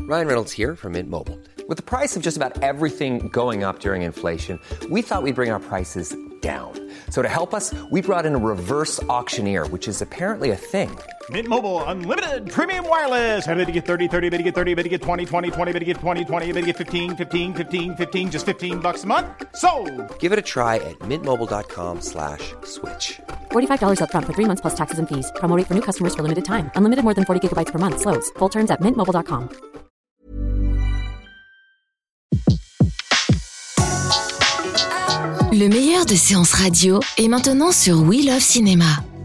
Ryan Reynolds here from Mint Mobile. With the price of just about everything going up during inflation, we thought we'd bring our prices down. So to help us, we brought in a reverse auctioneer, which is apparently a thing. Mint Mobile Unlimited Premium Wireless. How to get 30, 30, how to get 30, how to get 20, 20, 20, how to get 20, 20, how to get 15, 15, 15, 15, just $15 a month? Sold! Give it a try at mintmobile.com/switch. $45 up front for 3 months plus taxes and fees. Promo rate for new customers for limited time. Unlimited more than 40 gigabytes per month. Slows full terms at mintmobile.com. Le meilleur de séances radio est maintenant sur We Love Cinéma.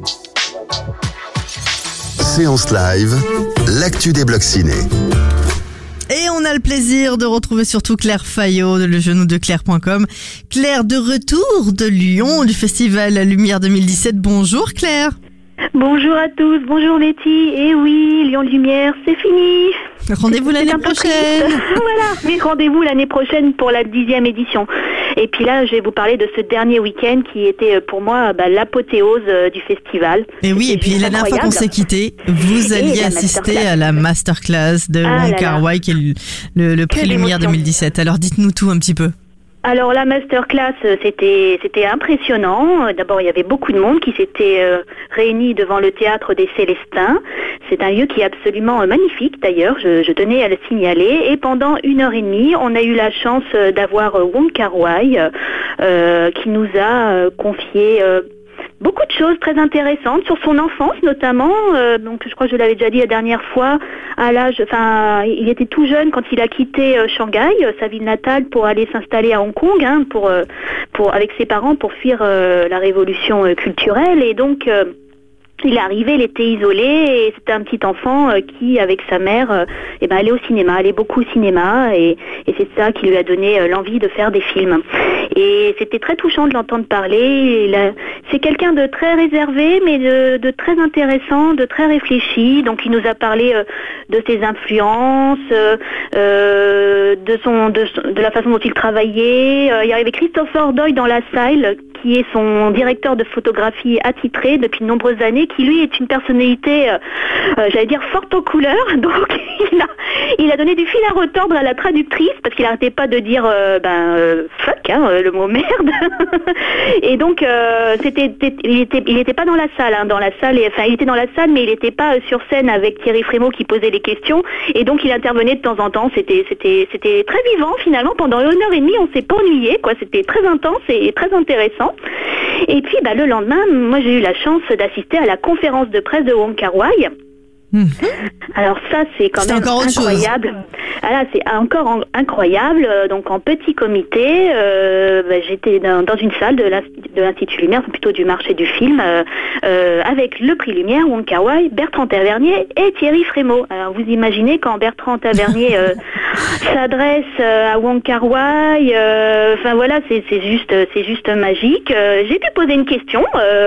Séance live, l'actu des blocs ciné. Et on a le plaisir de retrouver surtout Claire Fayot, le genou de Claire.com. Claire, de retour de Lyon, du festival La Lumière 2017. Bonjour Claire. Bonjour à tous, bonjour Letty. Et oui, Lyon Lumière, c'est fini. Rendez-vous l'année prochaine. Voilà, mais rendez-vous l'année prochaine pour la 10e édition. Et puis là, je vais vous parler de ce dernier week-end qui était pour moi l'apothéose du festival. Et oui, et puis la dernière fois qu'on s'est quitté, vous alliez assister à la masterclass de Wong Kar-wai, qui est le prix Lumière 2017. Alors dites-nous tout un petit peu. Alors la masterclass, c'était impressionnant. D'abord, il y avait beaucoup de monde qui s'était réuni devant le théâtre des Célestins. C'est un lieu qui est absolument magnifique d'ailleurs, je tenais à le signaler. Et pendant 1h30, on a eu la chance d'avoir Wong Kar-wai qui nous a confié beaucoup de choses très intéressantes sur son enfance notamment. Donc je crois que je l'avais déjà dit la dernière fois. Il était tout jeune quand il a quitté Shanghai, sa ville natale, pour aller s'installer à Hong Kong, avec ses parents pour fuir la révolution culturelle. Et donc il est arrivé, il était isolé et c'était un petit enfant qui, avec sa mère, allait au cinéma, allait beaucoup au cinéma et c'est ça qui lui a donné l'envie de faire des films. Et c'était très touchant de l'entendre parler. C'est quelqu'un de très réservé, mais de très intéressant, de très réfléchi. Donc il nous a parlé de ses influences, de la façon dont il travaillait. Il y avait Christopher Doyle dans la salle, qui est son directeur de photographie attitré depuis de nombreuses années, qui lui est une personnalité, forte aux couleurs. Donc il a donné du fil à retordre à la traductrice parce qu'il n'arrêtait pas de dire fuck, le mot merde. Et donc il était pas dans la salle, il était dans la salle, mais il n'était pas sur scène avec Thierry Frémaux qui posait les questions. Et donc il intervenait de temps en temps. C'était très vivant finalement. Pendant 1h30, on s'est pas ennuyé, quoi. C'était très intense et très intéressant. Et puis le lendemain, moi j'ai eu la chance d'assister à la conférence de presse de Wong Kar-wai. Alors ça, c'est quand même incroyable. Là, c'est encore incroyable. Donc en petit comité, j'étais dans une salle de l'Institut Lumière, plutôt du marché du film, avec le prix Lumière, Wong Kar-wai, Bertrand Tavernier et Thierry Frémaux. Alors vous imaginez quand Bertrand Tavernier s'adresse à Wong Kar-wai, c'est juste magique. J'ai pu poser une question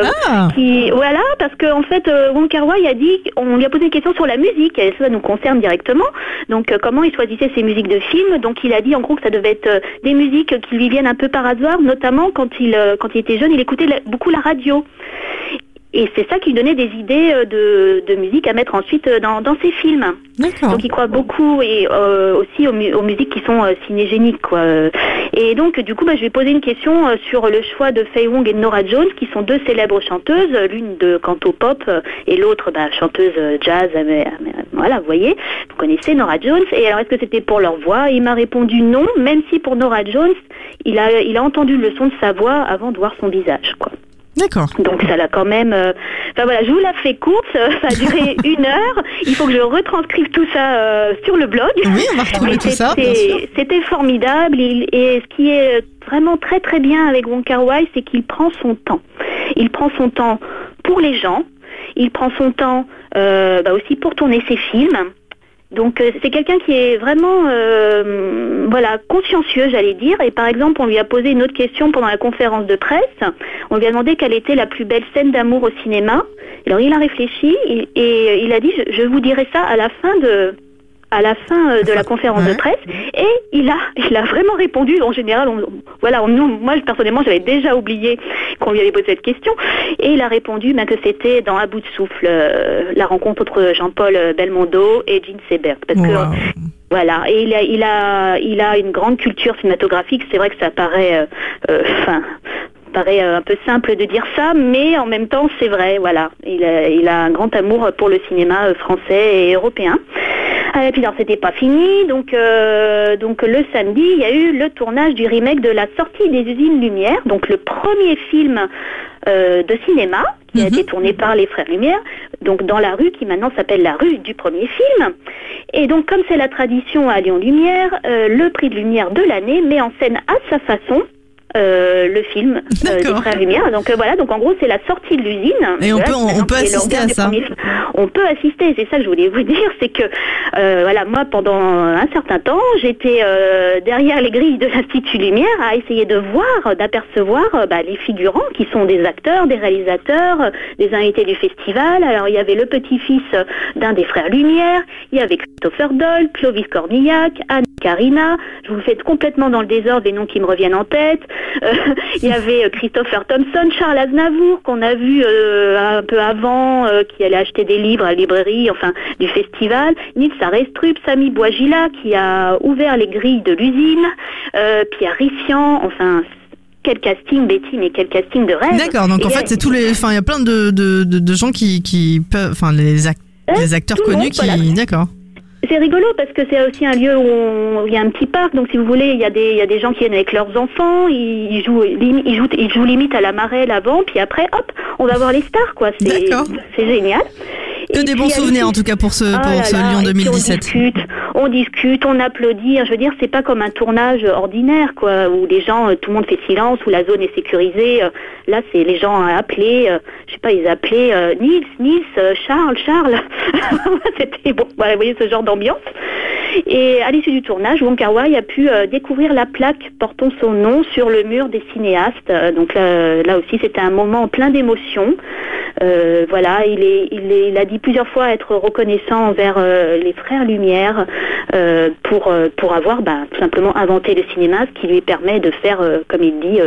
parce que en fait Wong Kar-wai on lui a posé une question sur la musique, et ça nous concerne directement. Donc comment il choisissait ses musiques de film. Donc il a dit en gros que ça devait être des musiques qui lui viennent un peu par hasard, notamment quand il était jeune, il écoutait beaucoup la radio. Et c'est ça qui lui donnait des idées de musique à mettre ensuite dans ses films. D'accord. Donc il croit beaucoup et aussi aux musiques qui sont cinégéniques, quoi. Et donc du coup, je vais poser une question sur le choix de Faye Wong et de Norah Jones, qui sont deux célèbres chanteuses, l'une de cantopop et l'autre chanteuse jazz. Voilà, vous voyez, vous connaissez Norah Jones. Et alors, est-ce que c'était pour leur voix? Il m'a répondu non, même si pour Norah Jones, il a entendu le son de sa voix avant de voir son visage, quoi. D'accord. Donc ça l'a quand même... je vous la fais courte, ça a duré 1 heure. Il faut que je retranscrive tout ça sur le blog. Oui, on va retrouver tout ça, bien sûr. C'était formidable. Et ce qui est vraiment très très bien avec Wong Kar-wai, c'est qu'il prend son temps. Il prend son temps pour les gens. Il prend son temps aussi pour tourner ses films. Donc c'est quelqu'un qui est vraiment consciencieux, j'allais dire. Et par exemple, on lui a posé une autre question pendant la conférence de presse. On lui a demandé quelle était la plus belle scène d'amour au cinéma. Alors il a réfléchi et il a dit je vous dirai ça à la fin de la conférence de presse. Et il a vraiment répondu. En général, moi personnellement, j'avais déjà oublié qu'on lui avait posé cette question. Et il a répondu que c'était dans À bout de souffle, la rencontre entre Jean-Paul Belmondo et Jean Seberg. Parce que Voilà, et il a une grande culture cinématographique. C'est vrai que ça paraît un peu simple de dire ça, mais en même temps c'est vrai. Voilà, il a un grand amour pour le cinéma français et européen. Et puis alors c'était pas fini, donc le samedi il y a eu le tournage du remake de La Sortie des Usines Lumière, donc le premier film de cinéma qui a été tourné par les frères Lumière, donc dans la rue qui maintenant s'appelle la rue du premier film. Et donc comme c'est la tradition à Lyon Lumière, le prix de Lumière de l'année met en scène à sa façon le film des frères Lumière. Donc voilà, donc en gros c'est la sortie de l'usine. Et on peut assister à ça. On peut assister, c'est ça que je voulais vous dire, c'est que voilà, moi pendant un certain temps, j'étais derrière les grilles de l'Institut Lumière à essayer de voir, d'apercevoir les figurants qui sont des acteurs, des réalisateurs, des invités du festival. Alors il y avait le petit-fils d'un des frères Lumière, il y avait Christopher Doyle, Clovis Cornillac, Anne Carina, je vous le fais complètement dans le désordre les noms qui me reviennent en tête. Il y avait Christopher Thompson, Charles Aznavour qu'on a vu un peu avant, qui allait acheter des livres à la librairie, enfin du festival. Nils Arestrup, Samy Bouagila qui a ouvert les grilles de l'usine, Pierre Rifian, enfin quel casting, Betty, mais quel casting de rêve. D'accord, donc en fait c'est tous les, enfin il y a plein de gens qui peuvent, enfin les acteurs connus qui, voilà. D'accord. C'est rigolo parce que c'est aussi un lieu où il y a un petit parc, donc si vous voulez, il y a des gens qui viennent avec leurs enfants, ils jouent limite à la marelle avant, puis après, hop, on va voir les stars, quoi. C'est génial. Que des bons souvenirs en tout cas pour ce Lyon 2017. On discute, on applaudit. Je veux dire, c'est pas comme un tournage ordinaire, quoi, où les gens, tout le monde fait silence, où la zone est sécurisée. Là, c'est les gens appelés, je sais pas, ils appelaient Nils, Charles. C'était bon. Voilà, vous voyez ce genre d'ambiance. Et à l'issue du tournage, Wong Kar-wai a pu découvrir la plaque portant son nom sur le mur des cinéastes. Donc là aussi, c'était un moment plein d'émotions. Voilà, il a dit plusieurs fois être reconnaissant envers les frères Lumière pour avoir tout simplement inventé le cinéma, ce qui lui permet de faire, comme il dit,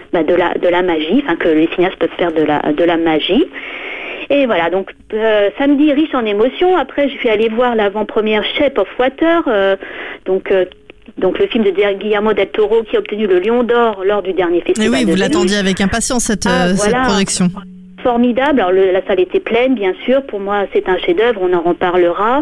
de la magie, enfin que les cinéastes peuvent faire de la magie. Et voilà, donc samedi riche en émotions. Après, je suis allée voir l'avant-première Shape of Water, donc le film de Guillermo del Toro qui a obtenu le Lion d'Or lors du dernier festival. Et oui, vous l'attendiez avec impatience cette projection. Formidable. Alors la salle était pleine, bien sûr. Pour moi, c'est un chef-d'œuvre. On en reparlera.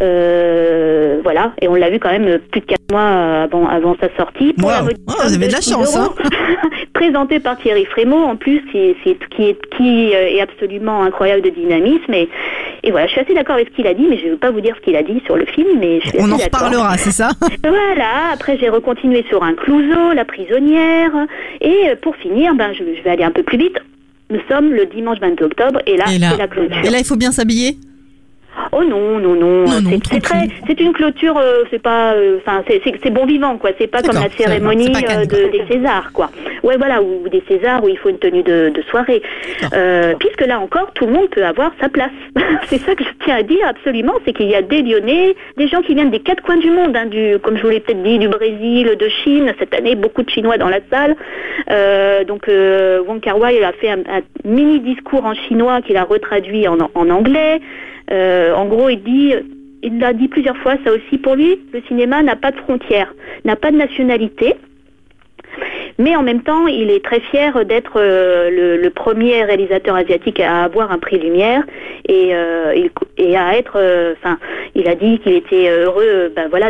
Voilà. Et on l'a vu quand même plus de 4 mois avant sa sortie. Wow. Vous avez de la chance, hein. Présenté par Thierry Frémaux, en plus, qui est absolument incroyable de dynamisme. Et voilà, je suis assez d'accord avec ce qu'il a dit, mais je ne veux pas vous dire ce qu'il a dit sur le film, mais je suis on en d'accord. reparlera, c'est ça? Voilà. Après, j'ai recontinué sur un Clouseau, La prisonnière. Et pour finir, je vais aller un peu plus vite. Nous sommes le dimanche 22 octobre et là, c'est la clôture. Et là, il faut bien s'habiller? Oh non. C'est une clôture, c'est pas, c'est bon vivant, quoi. C'est pas comme la cérémonie des Césars, quoi. Ouais, voilà, ou des Césars où il faut une tenue de soirée. Puisque là encore, tout le monde peut avoir sa place. C'est ça que je tiens à dire absolument, c'est qu'il y a des Lyonnais, des gens qui viennent des 4 coins du monde, hein, comme je vous l'ai peut-être dit, du Brésil, de Chine. Cette année, beaucoup de Chinois dans la salle. Donc Wong Kar-wai a fait un mini discours en chinois qu'il a retraduit en anglais. En gros, il l'a dit plusieurs fois, ça aussi pour lui, le cinéma n'a pas de frontières, n'a pas de nationalité. Mais en même temps, il est très fier d'être le premier réalisateur asiatique à avoir un prix Lumière et à être. Il a dit qu'il était heureux,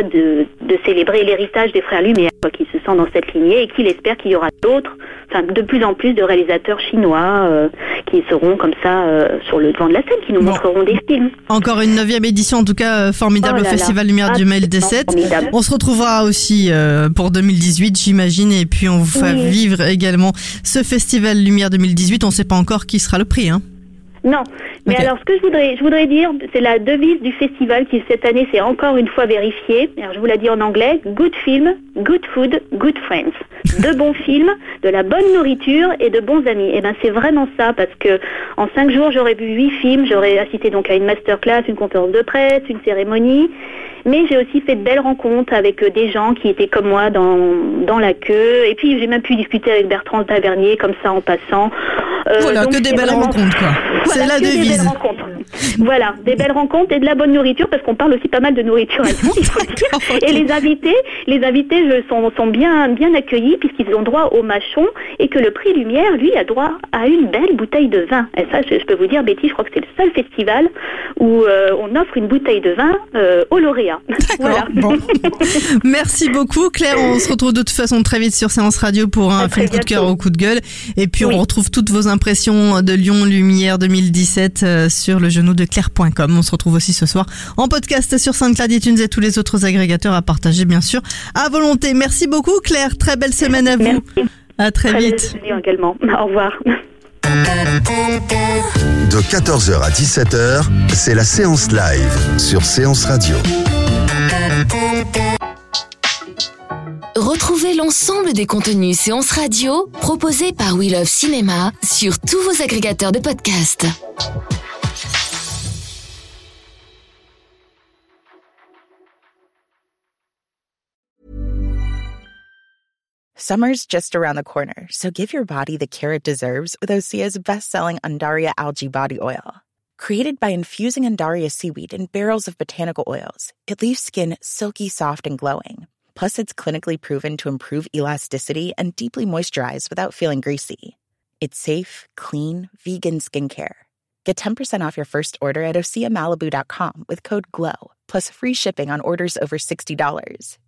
de célébrer l'héritage des frères Lumière, qui se sent dans cette lignée, et qu'il espère qu'il y aura de plus en plus de réalisateurs chinois qui seront comme ça sur le devant de la scène, qui nous montreront des films. Encore une 9e édition, en tout cas formidable au Festival Lumière du 2017. Formidable. On se retrouvera aussi pour 2018, j'imagine, et puis on vous fait vivre également ce Festival Lumière 2018. On ne sait pas encore qui sera le prix, hein. Non, mais alors ce que je voudrais dire, c'est la devise du festival qui cette année s'est encore une fois vérifiée. Alors je vous la dis en anglais: good film, good food, good friends. De bons films, de la bonne nourriture et de bons amis. Et c'est vraiment ça, parce que en 5 jours j'aurais vu 8 films, j'aurais assisté donc à une masterclass, une conférence de presse, une cérémonie. Mais j'ai aussi fait de belles rencontres avec des gens qui étaient comme moi dans la queue. Et puis j'ai même pu discuter avec Bertrand Tavernier comme ça en passant. Voilà, que des belles rencontres, quoi. C'est la devise. Voilà, des belles rencontres et de la bonne nourriture, parce qu'on parle aussi pas mal de nourriture à Lyon, il faut le dire. Et les invités sont bien accueillis, puisqu'ils ont droit au mâchon, et que le prix Lumière, lui, a droit à une belle bouteille de vin. Et ça, je peux vous dire, Betty, je crois que c'est le seul festival où on offre une bouteille de vin aux lauréats. D'accord, voilà. bon. Merci beaucoup, Claire. On se retrouve de toute façon très vite sur Séance Radio pour un film coup de cœur ou coup de gueule. Et puis, on retrouve toutes vos impressions de Lyon Lumière 2017 sur le genou de Claire.com. On se retrouve aussi ce soir en podcast sur SoundCloud, iTunes et tous les autres agrégateurs à partager, bien sûr, à volonté. Merci beaucoup, Claire. Très belle semaine à vous. Merci. À très vite. Également. Au revoir. De 14h à 17h, c'est la séance live sur Séance Radio. Retrouvez l'ensemble des contenus Séance Radio proposés par We Love Cinéma sur tous vos agrégateurs de podcasts. Summer's just around the corner, so give your body the care it deserves with Osea's best-selling Undaria Algae Body Oil. Created by infusing Undaria seaweed in barrels of botanical oils, it leaves skin silky, soft, and glowing. Plus, it's clinically proven to improve elasticity and deeply moisturize without feeling greasy. It's safe, clean, vegan skincare. Get 10% off your first order at OseaMalibu.com with code GLOW, plus free shipping on orders over $60.